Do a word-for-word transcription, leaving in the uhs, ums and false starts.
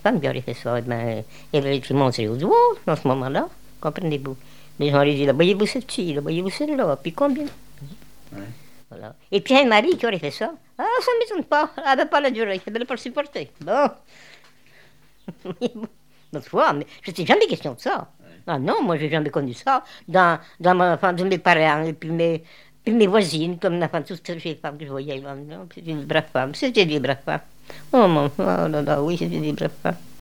femme qui aurait fait ça. Eh ben, elle aurait été montrée au doigt, dans ce moment-là. Comprenez-vous? Les gens auraient dit, là, voyez-vous cette fille, là, voyez-vous celle-là, puis combien? Ouais. Voilà. Et puis un mari qui aurait fait ça. Ah, ça ne m'étonne pas. Elle n'avait pas la durée, elle n'avait pas le supporter. Bon. Notre fois, mais je n'étais jamais question de ça. Ouais. Ah non, moi, j'ai jamais connu ça. Dans, dans ma, enfin, de mes parents, et puis mes, puis mes voisines, comme enfin, toutes ces femmes que je voyais. Non, c'était une brave femme, c'était des braves femmes. Oh, mon, oh là là, oui, c'était des braves femmes.